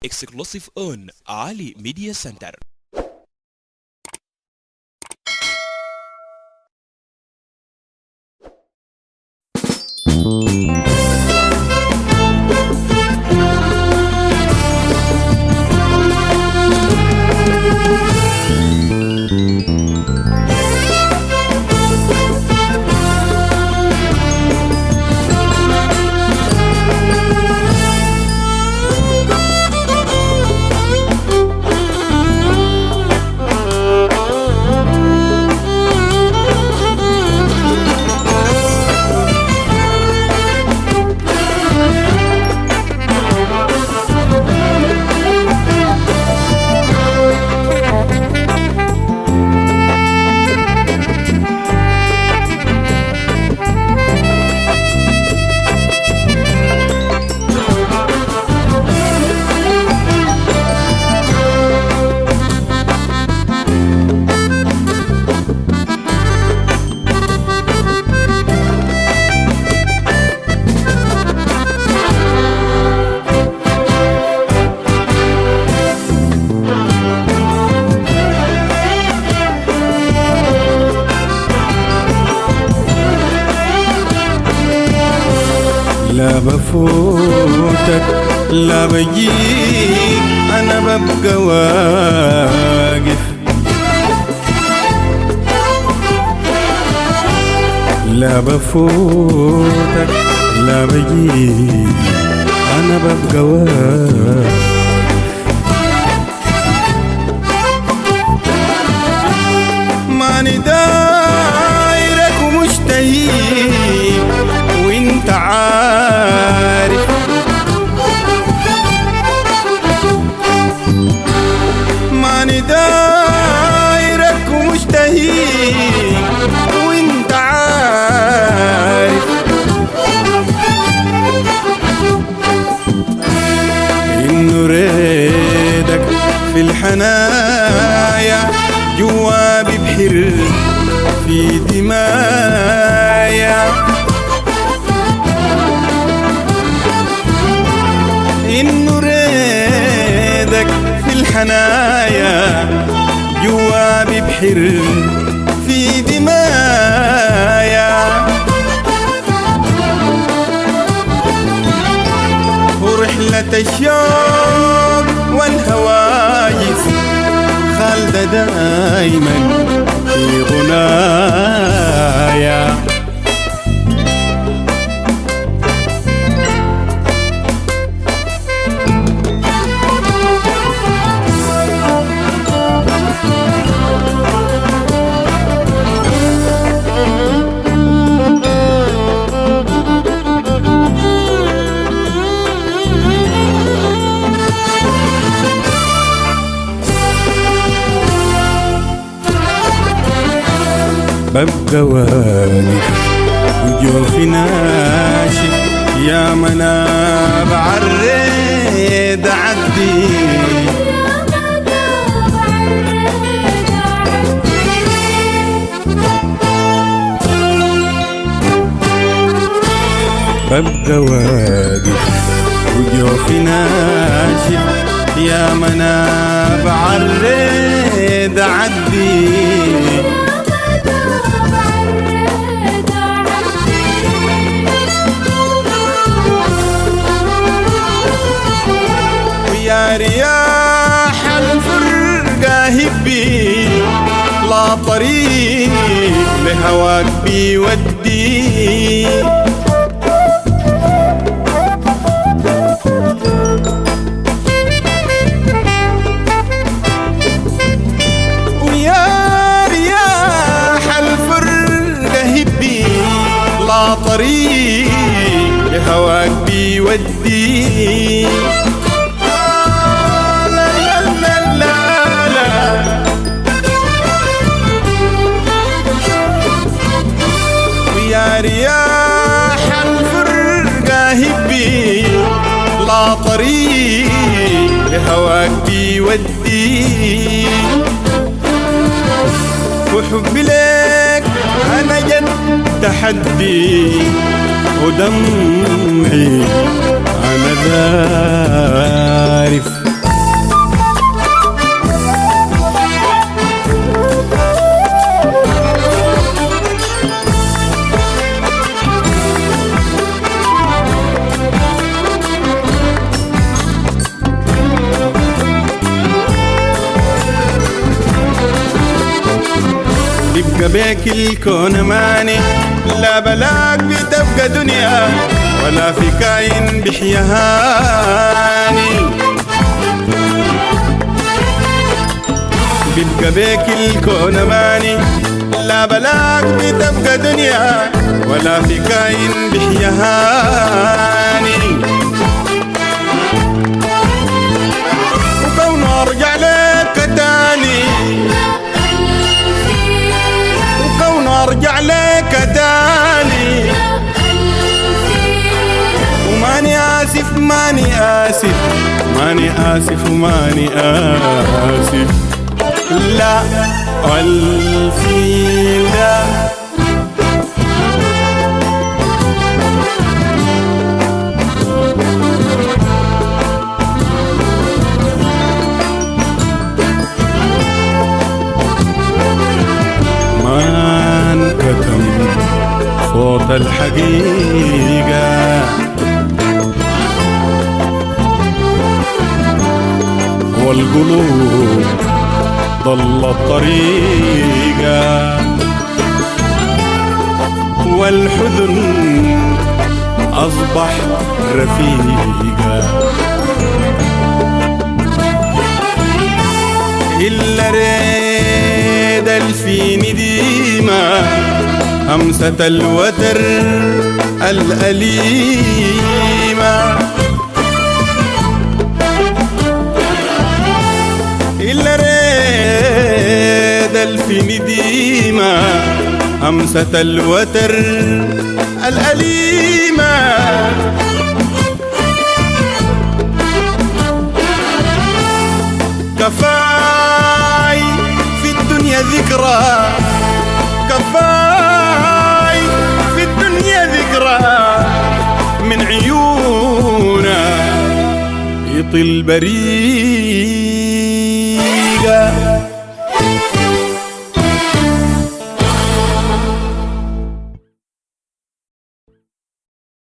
exclusive on Ali Media Center. لا بفوتك لا بجيك أنا ببقى واقف. لا بفوتك لا بجيك أنا ببقى واقف. ماني دايرك ومشتهيك وانت عارف. ماني دايرك ومشتهيك وانت عارف انه ريدك في الحنايا جوابي بحر في دمايا. إنه ريدك في الحنايا جوابي بحر في دمايا. ورحلة الشوق والهواجس خالدة دايما في غنايا. ببقى واقف وجوفي ناشف يا منابع الريد عدي. ببقى واقف وجوفي ناشف يا منابع الريد عدي. يا رياح الفرقة هبي لا طريق لهواك بيودي. ويا رياح الفرقة هبي لا طريق لهواك بيودي. يا رياح الفرقة هبي لا طريق لهواك بيودي. وحبي لك أنا جد تحدي ودمعي أنا ذارف. بيبقى بيك الكون ماني، لا بلاك بتبقى دنيا ولا في كاين بحيهاني. بيبقى بيك الكون ماني، لا بلاك بتبقى دنيا ولا في كاين بحيهاني. وكونه ارجع لك تاني، وكونه ارجع لك تاني، وماني آسف ماني آسف ماني آسف وماني آسف، لا ألفي لا. ما انكتم صوت الحقيقة، والقلوب ضل الطريقة، والحزن أصبح رفيقا. إلا ريد الفين ديما همسة الوتر الأليمة، إلا ريد الفين ديما همسة الوتر الأليمة. كفاي في الدنيا ذكرى، كفاي في الدنيا ذكرى من عيونا يطل بريقة.